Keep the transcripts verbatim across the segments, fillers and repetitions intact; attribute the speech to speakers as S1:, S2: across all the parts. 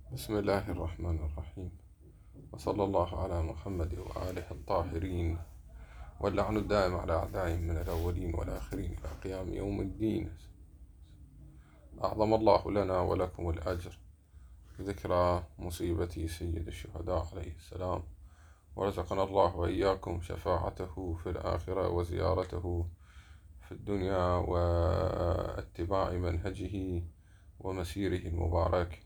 S1: بسم الله الرحمن الرحيم، وصلى الله على محمد وآله الطاهرين، واللعن الدائم على أعدائهم من الأولين والآخرين إلى قيام يوم الدين. أعظم الله لنا ولكم الأجر ذكرى مصيبة سيد الشهداء عليه السلام، ورزقنا الله وإياكم شفاعته في الآخرة وزيارته في الدنيا واتباع منهجه ومسيره المبارك.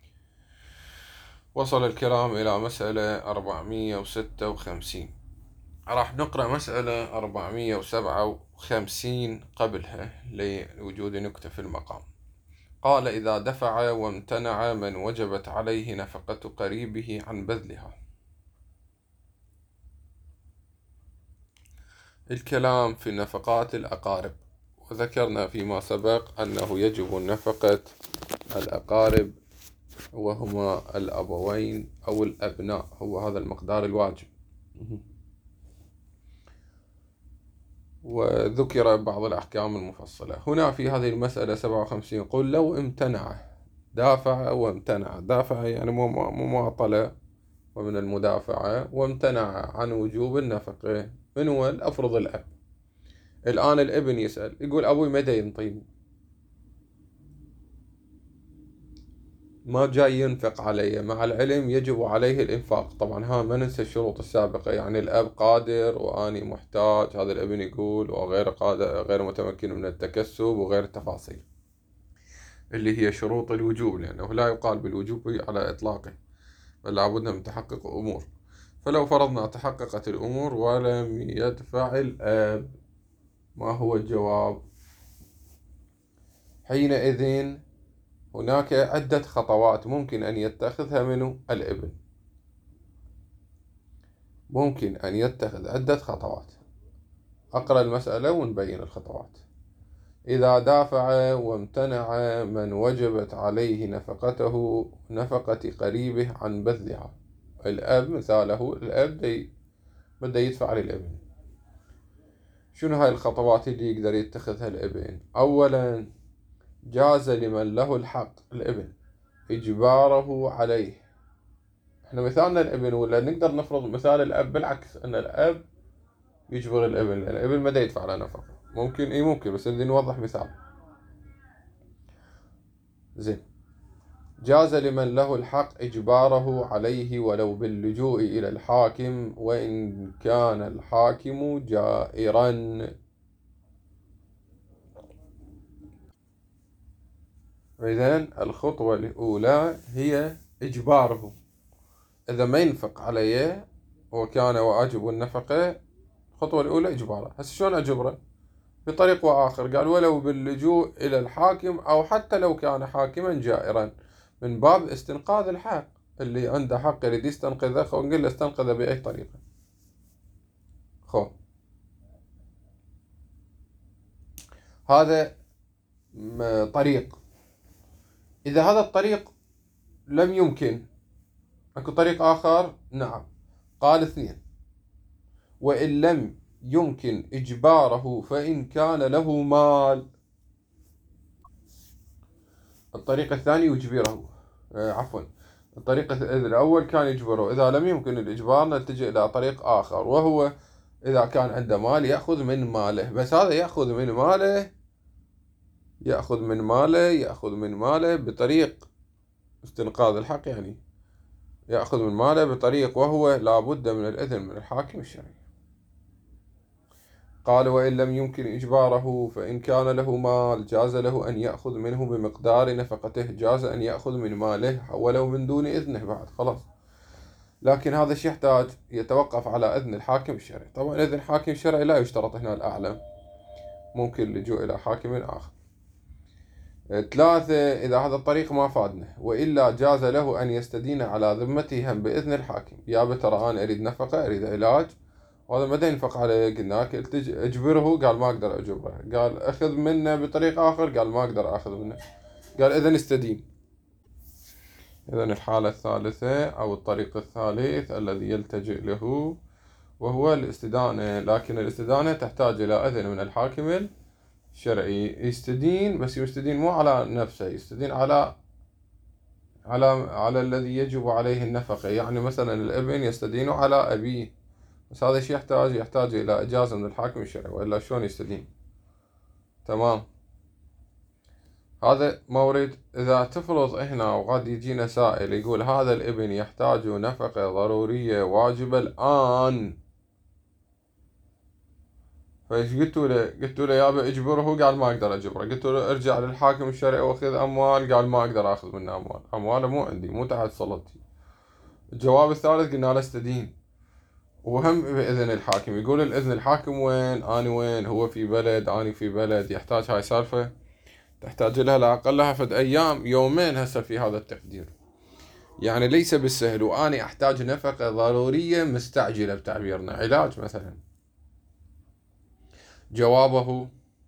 S1: وصل الكلام إلى مسألة أربعمائة وستة وخمسين. راح نقرأ مسألة أربعمائة وسبعة وخمسين قبلها لوجود نكتة في المقام. قال: إذا دفع وامتنع من وجبت عليه نفقة قريبه عن بذلها. الكلام في نفقات الأقارب، وذكرنا فيما سبق أنه يجب نفقة الأقارب وهما الأبوين أو الأبناء، هو هذا المقدار الواجب. وذكر بعض الأحكام المفصلة هنا في هذه المسألة سبعة وخمسين. قل: لو امتنع، دافع وامتنع، دافع يعني مماطلة ومن المدافعة، وامتنع عن وجوب النفقة. من هو؟ أفرض الأب. الآن الابن يسأل يقول: أبوي متى ينطيني؟ ما جاي ينفق علي، مع العلم يجب عليه الإنفاق. طبعا ها ما ننسى الشروط السابقة، يعني الأب قادر وأني محتاج، هذا الابن يقول، وغير قادر غير متمكن من التكسب، وغير التفاصيل اللي هي شروط الوجوب، لأنه لا يقال بالوجوب على إطلاقه، بل لابد من تحقق أمور. فلو فرضنا تحققت الأمور ولم يدفع الأب، ما هو الجواب؟ حينئذ هناك عدة خطوات ممكن أن يتخذها منه الابن. ممكن أن يتخذ عدة خطوات. أقرأ المسألة ونبين الخطوات. إذا دافع وامتنع من وجبت عليه نفقته نفقة قريبه عن بذلها. الأب مثاله، الأب بده يدفع للابن. شنو هاي الخطوات اللي يقدر يتخذها الابن؟ أولا، جاز لمن له الحق، الابن، إجباره عليه. احنا مثالنا الابن، ولا نقدر نفرض مثال الأب بالعكس، أن الأب يجبر الابن، لأن الابن ما يدفع له نفقة. ممكن اي ممكن، بس بدي نوضح مثال. زين، جاز لمن له الحق إجباره عليه ولو باللجوء إلى الحاكم، وإن كان الحاكم جائرا. إذن الخطوة الأولى هي إجباره. إذا ما ينفق عليه وكان واجب النفقة، الخطوة الأولى إجباره. هسه شلون أجبره؟ بطريق وآخر. قال: ولو باللجوء إلى الحاكم، أو حتى لو كان حاكما جائرا، من باب استنقاذ الحق. اللي عنده حق يريد يستنقذه، خو نقول له استنقذه بأي طريقة. خو هذا طريق. إذا هذا الطريق لم يمكن، أكو طريق آخر. نعم. قال: اثنين: وإن لم يمكن إجباره فإن كان له مال. الطريق الثاني يجبره، آه عفوا الطريق الأول كان يجبره. إذا لم يمكن الإجبار نلتجئ إلى طريق آخر، وهو إذا كان عنده مال يأخذ من ماله. بس هذا يأخذ من ماله يأخذ من ماله يأخذ من ماله بطريق استنقاذ الحق، يعني يأخذ من ماله بطريق وهو لا بد من الإذن من الحاكم الشرعي. قال: وإن لم يمكن إجباره فإن كان له مال جاز له أن يأخذ منه بمقدار نفقته. جاز أن يأخذ من ماله ولو من دون إذنه بعد، خلاص. لكن هذا الشيء يحتاج يتوقف على إذن الحاكم الشرعي. طبعا إذن الحاكم الشرعي لا يشترط هنا الأعلم، ممكن اللجوء إلى حاكم آخر. ثلاثة: إذا هذا الطريق ما فادنا، وإلا جاز له أن يستدين على ذمته هم بإذن الحاكم. يا ترى أنا أريد نفقة، أريد علاج، وهذا متى ينفق عليه؟ قلنا لك اجبره، قال ما أقدر أجبره. قال أخذ منه بطريق آخر، قال ما أقدر أخذ منه. قال إذن استدين. إذن الحالة الثالثة أو الطريق الثالث الذي يلتجئ له وهو الاستدانة، لكن الاستدانة تحتاج إلى إذن من الحاكم الشرعي. يستدين، بس يستدين مو على نفسه، يستدين على على على الذي يجب عليه النفقة. يعني مثلا الابن يستدين على أبيه، بس هذا الشيء يحتاج يحتاج إلى إجازة من الحاكم الشرعي، وإلا شلون يستدين؟ تمام. هذا مورد. إذا تفرض هنا وقد يجينا سائل يقول هذا الابن يحتاج نفقة ضرورية واجبة الآن، فايش قلت له؟ قلت له يابا اجبره، قال ما اقدر اجبره. قلت له ارجع للحاكم الشرعي واخذ اموال، قال ما اقدر اخذ منه اموال، امواله مو عندي، مو تحت سلطتي. الجواب الثالث قلنا له استدين، وهم بإذن الحاكم. يقول الإذن الحاكم وين؟ أنا وين؟ هو في بلد، أنا في بلد. يحتاج هاي سالفة تحتاج لها لا أقل لها فد أيام، يومين هسه في هذا التقدير، يعني ليس بالسهل. وأنا أحتاج نفقة ضرورية مستعجلة بتعبيرنا، علاج مثلا. جوابه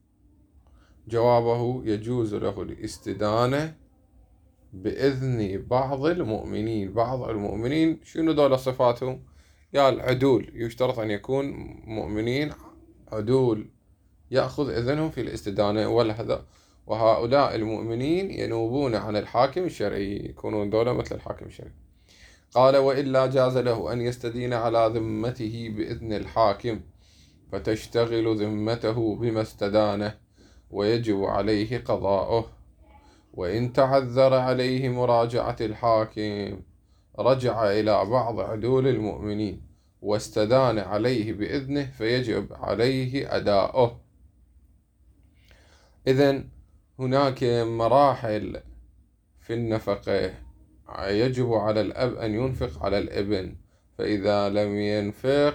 S1: جوابه يجوز له الاستدانة بإذن بعض المؤمنين. بعض المؤمنين شنو دول صفاتهم؟ قال عدول، يشترط أن يكون مؤمنين عدول يأخذ إذنهم في الاستدانة والهذا، وهؤلاء المؤمنين ينوبون عن الحاكم الشرعي، يكونون دولة مثل الحاكم الشرعي. قال وإلا جاز له أن يستدين على ذمته بإذن الحاكم، فتشتغل ذمته بما استدانه، ويجب عليه قضاؤه. وإن تعذر عليه مراجعة الحاكم رجع إلى بعض عدول المؤمنين واستدان عليه بإذنه، فيجب عليه أداؤه. إذن هناك مراحل في النفقة. يجب على الأب أن ينفق على الابن، فإذا لم ينفق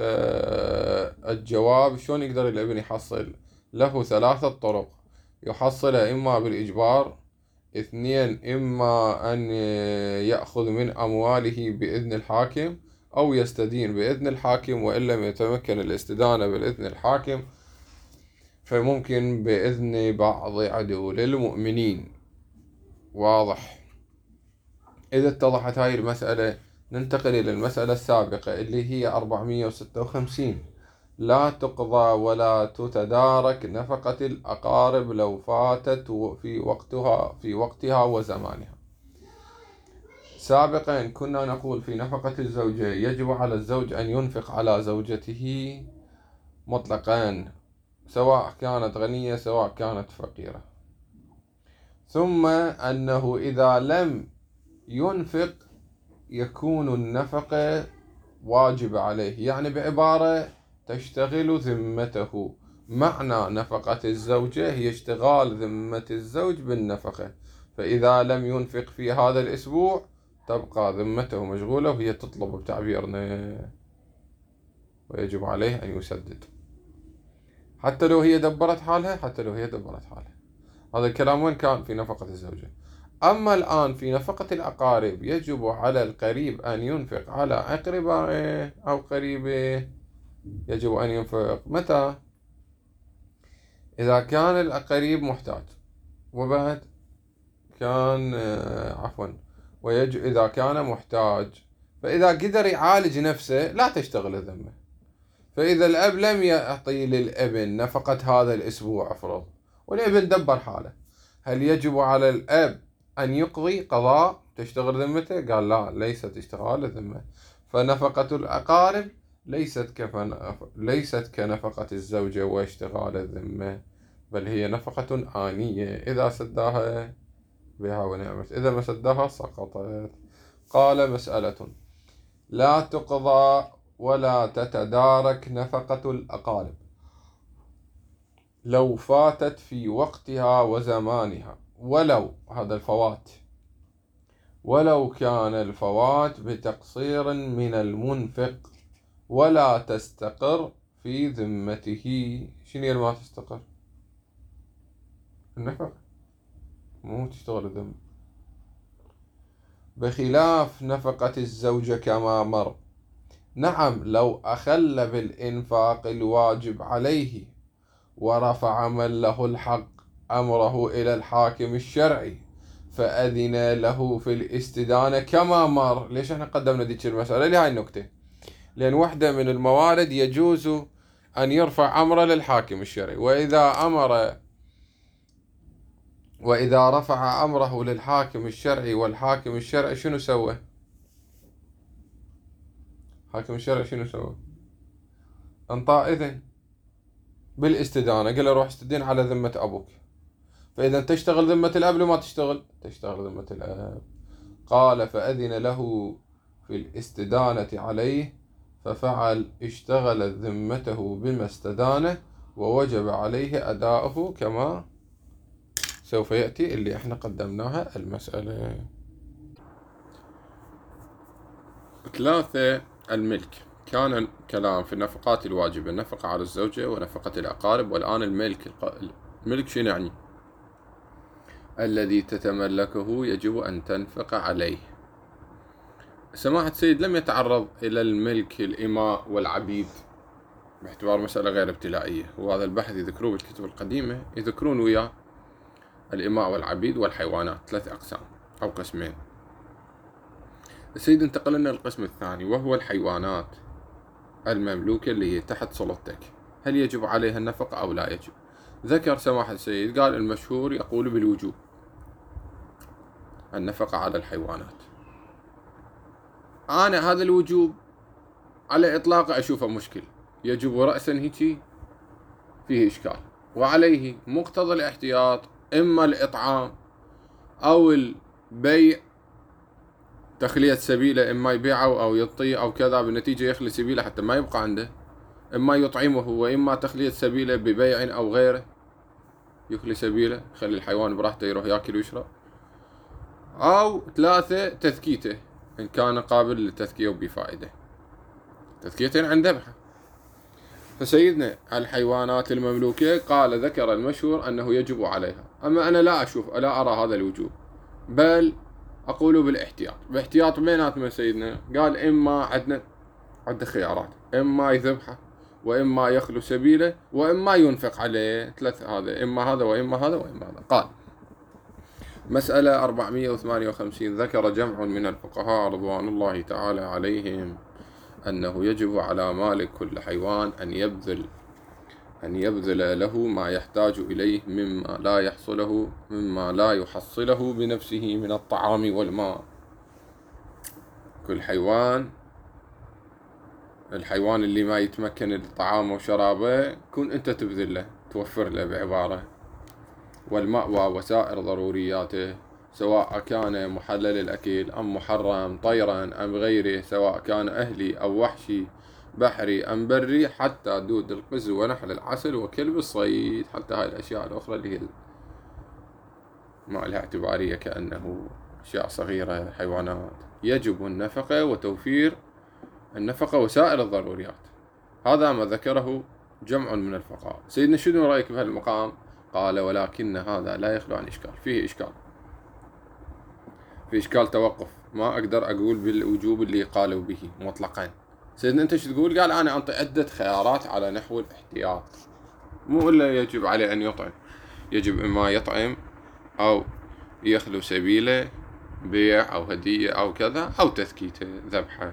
S1: الجواب شلون يقدر الابن يحصل؟ له ثلاثة طرق يحصل: إما بالإجبار، اثنين إما أن يأخذ من أمواله بإذن الحاكم، أو يستدين بإذن الحاكم، وإن لم يتمكن الاستدانة بإذن الحاكم فممكن بإذن بعض عدول المؤمنين. واضح؟ إذا اتضحت هاي المسألة ننتقل إلى المسألة السابقة اللي هي أربعمئة وستة وخمسين. لا تقضى ولا تتدارك نفقة الأقارب لو فاتت في وقتها في وقتها وزمانها. سابقا كنا نقول في نفقة الزوجة يجب على الزوج أن ينفق على زوجته مطلقا، سواء كانت غنية سواء كانت فقيرة، ثم أنه إذا لم ينفق يكون النفقة واجب عليه، يعني بعبارة تشتغل ذمته. معنى نفقة الزوجة هي اشتغال ذمة الزوج بالنفقة، فإذا لم ينفق في هذا الأسبوع تبقى ذمته مشغولة وهي تطلب بتعبيرنا، ويجب عليه أن يسدد حتى لو هي دبرت حالها، حتى لو هي دبرت حالها. هذا الكلام وين كان؟ في نفقة الزوجة. أما الآن في نفقة الأقارب يجب على القريب أن ينفق على أقربائه أو قريبه. يجب أن ينفق متى؟ إذا كان القريب محتاج، وبعد كان عفوا ويجب إذا كان محتاج، فإذا قدر يعالج نفسه لا تشتغل الذمة. فإذا الأب لم يعطي للابن نفقة هذا الأسبوع أفرض، والابن دبر حاله، هل يجب على الأب أن يقضي قضاء تشتغل ذمته؟ قال لا، ليست اشتغال الذمة. فنفقة الأقارب ليست كفن... ليست كنفقة الزوجة واشتغال الذمة، بل هي نفقة آنية، إذا سداها بها ونعمت، إذا ما سداها سقطت. قال مسألة: لا تقضى ولا تتدارك نفقة الأقارب لو فاتت في وقتها وزمانها، ولو هذا الفوات ولو كان الفوات بتقصير من المنفق، ولا تستقر في ذمته. شنو ما تستقر؟ النفقة، مو تشتغل الذمة. بخلاف نفقة الزوجة كما مر. نعم، لو أخل بالإنفاق الواجب عليه ورفع من له الحق أمره إلى الحاكم الشرعي فأذن له في الاستدانة كما مر. ليش احنا قدمنا ديك المسألة لهاي النكتة؟ لأن واحدة من الموارد يجوز أن يرفع أمره للحاكم الشرعي، وإذا أمر وإذا رفع أمره للحاكم الشرعي والحاكم الشرعي شنو سوى؟ حاكم الشرعي شنو سوى؟ انطاه إذن بالاستدانة، قال له روح استدين على ذمة أبوك. فإذا تشتغل ذمة الأب لما تشتغل؟ تشتغل ذمة الأب. قال فأذن له في الاستدانة عليه ففعل، اشتغل ذمته بما استدانه ووجب عليه أداؤه كما سوف يأتي اللي احنا قدمناها المسألة. ثلاثة، الملك. كان الكلام في النفقات الواجبة، النفقة على الزوجة ونفقة الأقارب، والآن الملك. الملك شنو يعني؟ الذي تتملكه يجب أن تنفق عليه. سماحة السيد لم يتعرض إلى الملك الإماء والعبيد باعتبار مسألة غير ابتلائية، وهذا البحث يذكروه بالكتب القديمة، يذكرون وياه الإماء والعبيد والحيوانات، ثلاث أقسام أو قسمين. السيد انتقل لنا القسم الثاني وهو الحيوانات المملوكة اللي هي تحت سلطتك، هل يجب عليها النفقة أو لا يجب؟ ذكر سماحة السيد قال المشهور يقول بالوجوب النفقة على الحيوانات. أنا هذا الوجوب على إطلاقه أشوفه مشكل، يجب رأسا هيك فيه إشكال، وعليه مقتضى الاحتياط إما الإطعام أو البيع، تخلية سبيله، إما يبيعه أو يطيه أو كذا، بالنتيجة يخلي سبيله حتى ما يبقى عنده، إما يطعمه وإما تخلية سبيله ببيع أو غيره يخلي سبيله، يخلي الحيوان براحته يروح ياكل ويشرب. أو ثلاثة، تذكيته إن كان قابل للتذكية وبفائدة، تذكية عن ذبحه. فسيدنا الحيوانات المملوكة قال ذكر المشهور أنه يجب عليها، أما أنا لا أشوف لا أرى هذا الوجوب، بل أقول بالاحتياط. باحتياط بينات من سيدنا قال إما عندنا عدة خيارات، إما يذبحه وإما يخلو سبيله وإما ينفق عليه، ثلاث هذا، إما هذا وإما هذا وإما هذا. قال مسألة أربعمائة وثمانية وخمسين، ذكر جمع من الفقهاء رضوان الله تعالى عليهم أنه يجب على مالك كل حيوان أن يبذل أن يبذل له ما يحتاج إليه مما لا يحصله مما لا يحصله بنفسه من الطعام والماء. كل حيوان، الحيوان اللي ما يتمكن الطعام وشرابه كن أنت تبذل له، توفر له بعبارة، والمأوى وسائر ضرورياته سواء كان محلل الأكل أم محرم، طيرا أم غيره، سواء كان أهلي أو وحشي، بحري أم بري، حتى دود القز ونحل العسل وكلب الصيد، حتى هاي الأشياء الأخرى اللي هي ما لها اعتبارية كأنه أشياء صغيرة حيوانات، يجب النفقة وتوفير النفقة وسائر الضروريات. هذا ما ذكره جمع من الفقهاء. سيدنا شنو رأيك بهذا المقام؟ قال ولكن هذا لا يخلو عن إشكال، فيه إشكال، في إشكال توقف، ما أقدر أقول بالوجوب اللي قالوا به مطلقا. سيدنا أنت شو تقول؟ قال أنا أنطي عدة خيارات على نحو الاحتياط، مو إلا يجب عليه أن يطعم، يجب إما يطعم أو يخلو سبيله، بيع أو هدية أو كذا، أو تثكيته ذبحه.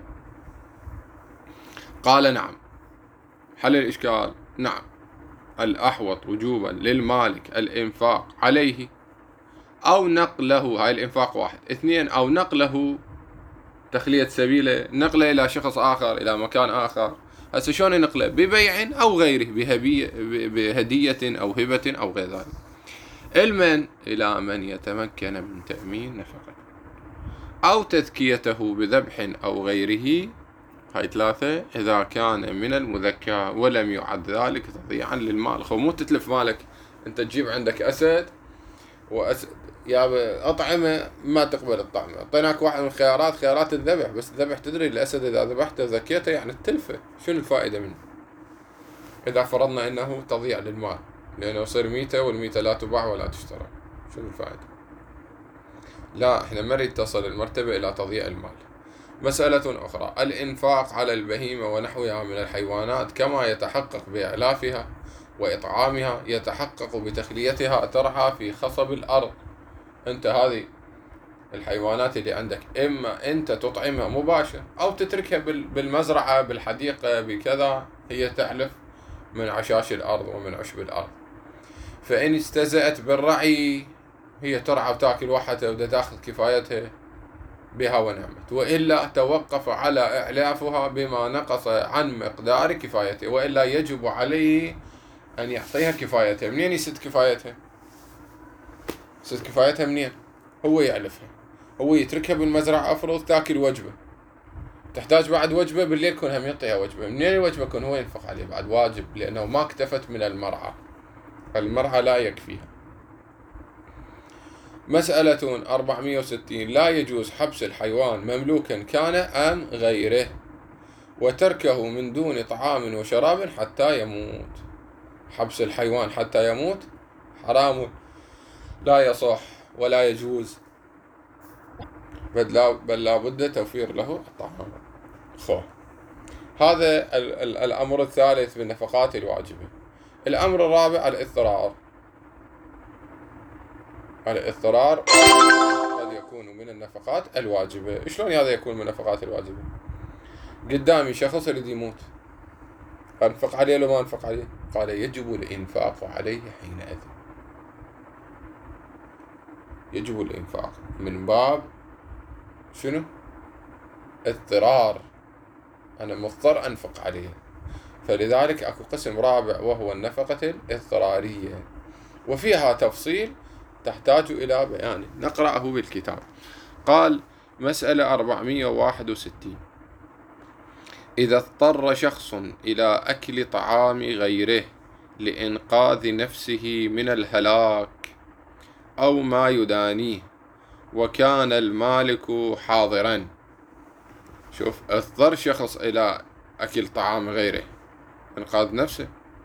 S1: قال نعم. حل الإشكال؟ نعم، الأحوط وجوبا للمالك الإنفاق عليه أو نقله، هاي الإنفاق واحد. اثنين، أو نقله تخلية سبيله، نقله إلى شخص آخر إلى مكان آخر. هسه شلون نقله؟ ببيع أو غيره، بهدية أو هبة أو غير ذلك. علما إلى من يتمكن من تأمين نفقه أو تذكيته بذبح أو غيره. هاي ثلاثة إذا كان من المذكى ولم يعد ذلك تضييعا للمال. خو مو تتلف مالك، أنت تجيب عندك أسد وأسد يا أطعمة ما تقبل الطعمة، أعطيناك واحد من الخيارات، خيارات الذبح، بس الذبح تدري الأسد إذا ذبحته ذكيته يعني التلفة، شنو الفائدة منه؟ إذا فرضنا أنه تضييع للمال لأنه يصير ميتة والميتة لا تباع ولا تشترى، شنو الفائدة؟ لا، إحنا ما نريد تصل المرتبة إلى تضييع المال. مسألة أخرى، الإنفاق على البهيمة ونحوها من الحيوانات كما يتحقق بإعلافها وإطعامها يتحقق بتخليتها ترعى في خصب الأرض. أنت هذه الحيوانات اللي عندك إما أنت تطعمها مباشر أو تتركها بالمزرعة بالحديقة بكذا، هي تعلف من عشاش الأرض ومن عشب الأرض. فإن استزأت بالرعي هي ترعى وتاكل وحدها ودا تاخذ كفايتها بها ونعمت، وإلا توقف على إعلافها بما نقص عن مقدار كفايته، وإلا يجب عليه أن يعطيها كفايتها. منين يسد كفايتها؟ يسد كفايتها منين؟ هو يعلفها، هو يتركها بالمزرعة أفرض تاكل وجبة، تحتاج بعد وجبة بالليل كون هم يعطيها وجبة. منين الوجبة؟ كون هو ينفق عليه بعد واجب، لأنه ما اكتفت من المرعى، المرعى لا يكفيها. مسألة أربعمائة وستين: لا يجوز حبس الحيوان مملوكا كان أم غيره وتركه من دون طعام وشراب حتى يموت. حبس الحيوان حتى يموت حرام، لا يصح ولا يجوز، بل لا, بل لا بد توفير له الطعام. خو هذا ال ال الأمر الثالث بالنفقات الواجبة. الأمر الرابع: الاضطرار. الاضطرار قد يكون من النفقات الواجبة. شلون هذا يكون من النفقات الواجبة؟ قدامي شخص يريد يموت، أنفق عليه لو ما أنفق عليه؟ قال يجب الإنفاق عليه حينئذ، يجب الإنفاق من باب شنو؟ اضطرار، أنا مضطر أنفق عليه. فلذلك أكو قسم رابع وهو النفقة الاضطرارية، وفيها تفصيل تحتاج إلى بيان نقرأه بالكتاب. قال: مسألة أربعمائة وواحد وستين: إذا اضطر شخص إلى أكل طعام غيره لإنقاذ نفسه من الهلاك أو ما يدانيه وكان المالك حاضرا. شوف، اضطر شخص إلى أكل طعام غيره إنقاذ نفسه،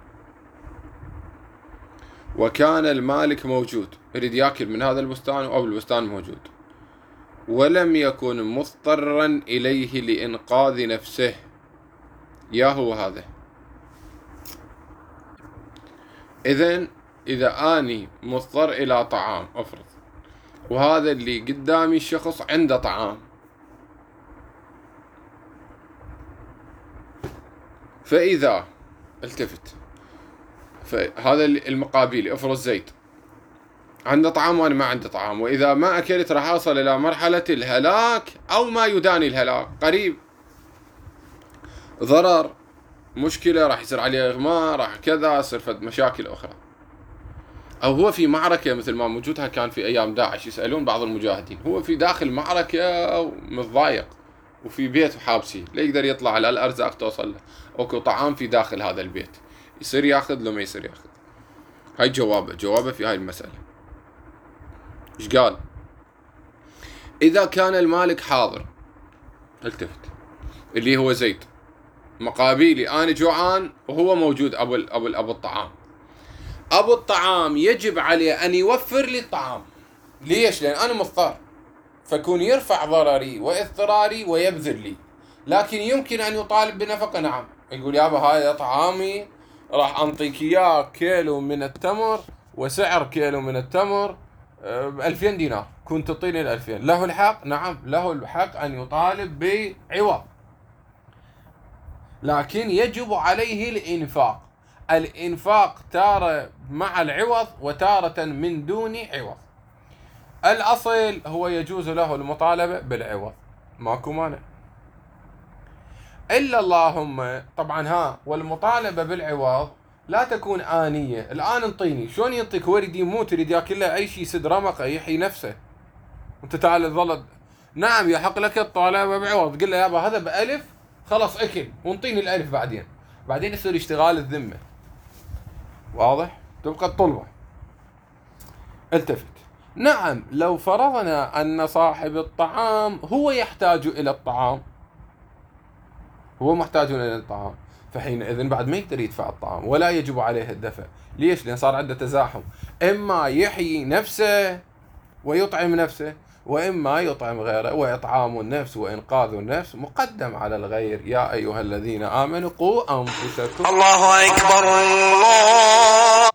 S1: وكان المالك موجود، يريد يأكل من هذا البستان أو البستان موجود، ولم يكن مضطرا إليه لإنقاذ نفسه. يا هو هذا. إذن إذا أني مضطر إلى طعام أفرض، وهذا اللي قدامي الشخص عنده طعام، فإذا التفت، فهذا المقابل أفرض زيد عنده طعام وأنا ما عنده طعام، وإذا ما أكلت راح أوصل إلى مرحلة الهلاك أو ما يداني الهلاك، قريب ضرر، مشكلة، راح يصير عليه إغماء، راح كذا، يصير فد مشاكل أخرى. أو هو في معركة مثل ما موجودها كان في أيام داعش، يسألون بعض المجاهدين، هو في داخل معركة ومتضايق وفي بيت حابسي، لا يقدر يطلع على الأرزاق توصل له، أو طعام في داخل هذا البيت، يصير ياخذ لو ما يصير ياخذ؟ هاي جوابه جوابه في هاي المسألة. إيش قال؟ إذا كان المالك حاضر، التفت، اللي هو زيد، مقابيلي أنا جوعان وهو موجود أبو أبو أبو الطعام، أبو الطعام يجب عليه أن يوفر لي الطعام. ليش؟ لأن أنا مضطر، فكون يرفع ضرري واضطراري ويبذل لي. لكن يمكن أن يطالب بنفقة، نعم، يقول يابا هذا طعامي راح أنطيك إياه كيلو من التمر، وسعر كيلو من التمر بألفين دينار، كنت تعطيني الألفين. له الحق؟ نعم، له الحق أن يطالب بعوض، لكن يجب عليه الإنفاق. الإنفاق تارة مع العوض وتارة من دون عوض. الأصل هو يجوز له المطالبة بالعوض، ماكو مانع، إلا اللهم طبعا ها والمطالبة بالعوض لا تكون آنية. الآن انطيني، شلون ينطيك؟ هو يريد يموت، يريد ياكل له أي شيء يسد رمقه يحيي نفسه، وأنت تعال تظل. نعم يحق لك الطالبة بعوض، قل له يابا هذا بألف خلاص أكل، وانطيني الألف بعدين، بعدين يصير اشتغال الذمة. واضح؟ تبقى الطلبة. التفت. نعم، لو فرضنا أن صاحب الطعام هو يحتاج إلى الطعام، هو محتاج إلى الطعام، فحينئذ بعد ما يقدر يدفع الطعام ولا يجب عليه الدفع. ليش؟ لأن صار عنده تزاحم، إما يحيي نفسه ويطعم نفسه، وإما يطعم غيره، وإطعام النفس وإنقاذ النفس مقدم على الغير. يا أيها الذين آمنوا قوا أنفسكم.
S2: الله أكبر الله.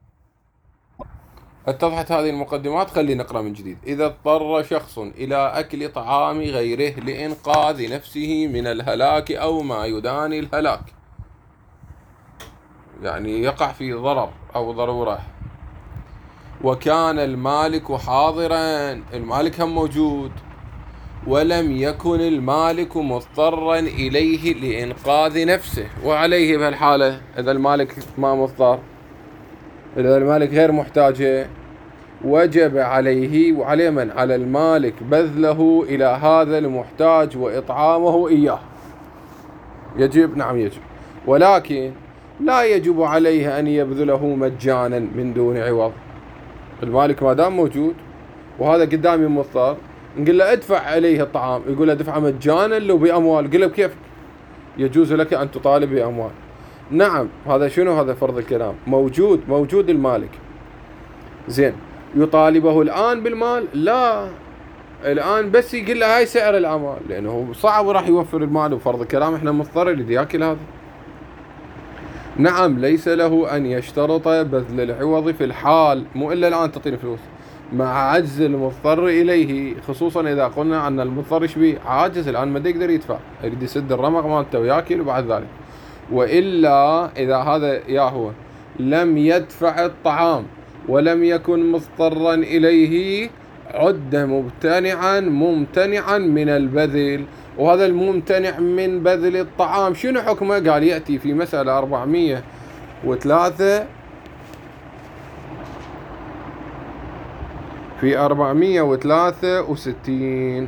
S1: اتضحت هذه المقدمات؟ خلي نقرأ من جديد. إذا اضطر شخص إلى أكل طعام غيره لإنقاذ نفسه من الهلاك أو ما يداني الهلاك، يعني يقع في ضرر أو ضرورة، وكان المالك حاضرا، المالك هم موجود، ولم يكن المالك مضطرا إليه لإنقاذ نفسه، وعليه بهالحالة إذا المالك ما مضطر، إذا المالك غير محتاج، وجب عليه، وعليه من؟ على المالك بذله إلى هذا المحتاج وإطعامه إياه. يجب، نعم يجب، ولكن لا يجب عليه أن يبذله مجانا من دون عوض. المالك ما دام موجود وهذا قدامي مضطر، نقول له ادفع عليه الطعام، يقول له دفعه مجانا لو بأموال، قل له بكيفك، يجوز لك أن تطالب بأموال. نعم، هذا شنو؟ هذا فرض الكلام، موجود موجود المالك، زين، يطالبه الآن بالمال؟ لا، الآن بس يقول له هاي سعر الأعمال، لأنه صعب راح يوفر المال، وفرض الكلام احنا مضطر اللي ياكل هذا. نعم، ليس له أن يشترط بذل العوض في الحال، مو إلا الآن تعطيني فلوس، مع عجز المضطر إليه، خصوصا إذا قلنا أن المضطر شبيه عاجز الآن ما يقدر يدفع، يريد يسد الرمق مالته وياكل وبعد ذلك. وإلا إذا هذا يا هو لم يدفع الطعام ولم يكن مضطرا إليه، عد ممتنعا ممتنعا من البذل. وهذا الممتنع من بذل الطعام شنو حكمه؟ قال يأتي في مسألة أربعمية وثلاثة في أربعمية وثلاثة وستين.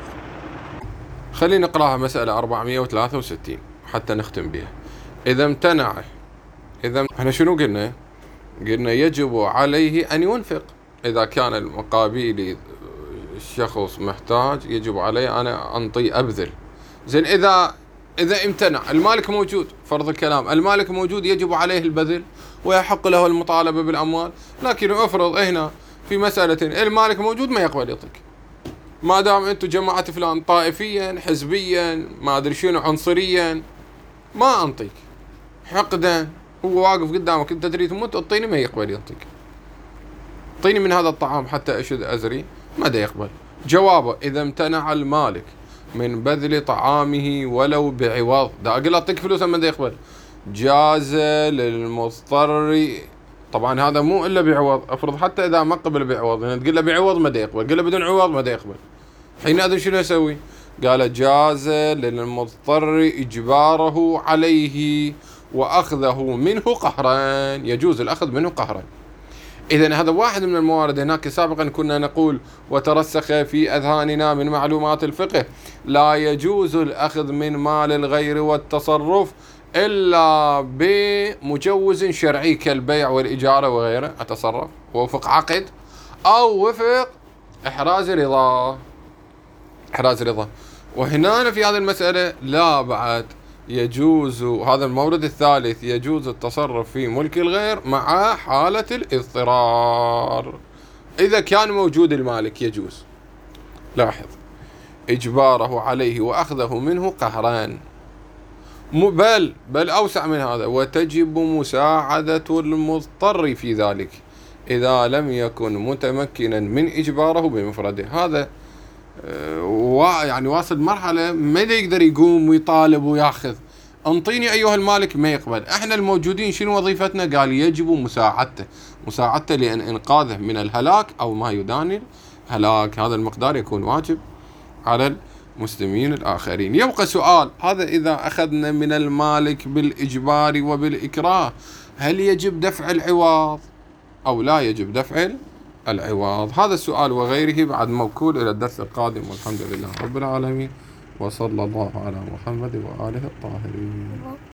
S1: خلينا نقراها مسألة أربعمية وثلاثة وستين حتى نختم بها. إذا امتنع، إذا احنا شنو قلنا؟ قلنا يجب عليه أن ينفق. إذا كان المقابيل الشخص محتاج يجب عليه أنا أنطي أبذل. زين، إذا إذا امتنع، المالك موجود، فرض الكلام المالك موجود، يجب عليه البذل ويحق له المطالبة بالأموال. لكن افرض هنا في مسألة المالك موجود ما يقبل يعطيك، ما دام أنتم جماعة فلان طائفيا حزبيا ما أدري شنو عنصريا ما أنطيك، حقدا هو واقف قدامك أنت تريد تموت أعطيني، ما يقبل يعطيك. أعطيني من هذا الطعام حتى أشد أزري، ما دا يقبل. جوابه إذا امتنع المالك من بذل طعامه ولو بعوض، دا أقول أعطيك فلوس ما دا يقبل، جاز للمضطر. طبعا هذا مو إلا بعوض، أفرض حتى إذا ما قبل بعوض، يعني تقول له بعوض ما دا يقبل، قل له بدون عوض ما دا يقبل، حينئذ شنو يسوي؟ قال جاز للمضطر إجباره عليه وأخذه منه قهرا، يجوز الأخذ منه قهرا. إذن هذا واحد من الموارد. هناك سابقا كنا نقول وترسخ في أذهاننا من معلومات الفقه لا يجوز الأخذ من مال الغير والتصرف إلا بمجوز شرعي كالبيع والإجارة وغيره، أتصرف ووفق عقد أو وفق إحراز رضا، إحراز رضا. وهنا في هذه المسألة لا بعد يجوز، هذا المورد الثالث، يجوز التصرف في ملك الغير مع حالة الاضطرار. إذا كان موجود المالك يجوز، لاحظ، إجباره عليه وأخذه منه قهران، بل بل أوسع من هذا، وتجب مساعدة المضطر في ذلك إذا لم يكن متمكنا من إجباره بمفرده. هذا يعني واصل مرحلة ما يقدر يقوم ويطالب وياخذ، انطيني أيها المالك، ما يقبل. احنا الموجودين شنو وظيفتنا؟ قال يجب مساعدته، مساعدته لأن إنقاذه من الهلاك أو ما يداني الهلاك. هذا المقدار يكون واجب على المسلمين الآخرين. يبقى سؤال، هذا إذا أخذنا من المالك بالإجبار وبالإكراه، هل يجب دفع العوض أو لا يجب دفع العوض؟ هذا السؤال وغيره بعد موكول إلى الدرس القادم، والحمد لله رب العالمين، وصلى الله على محمد وآله الطاهرين.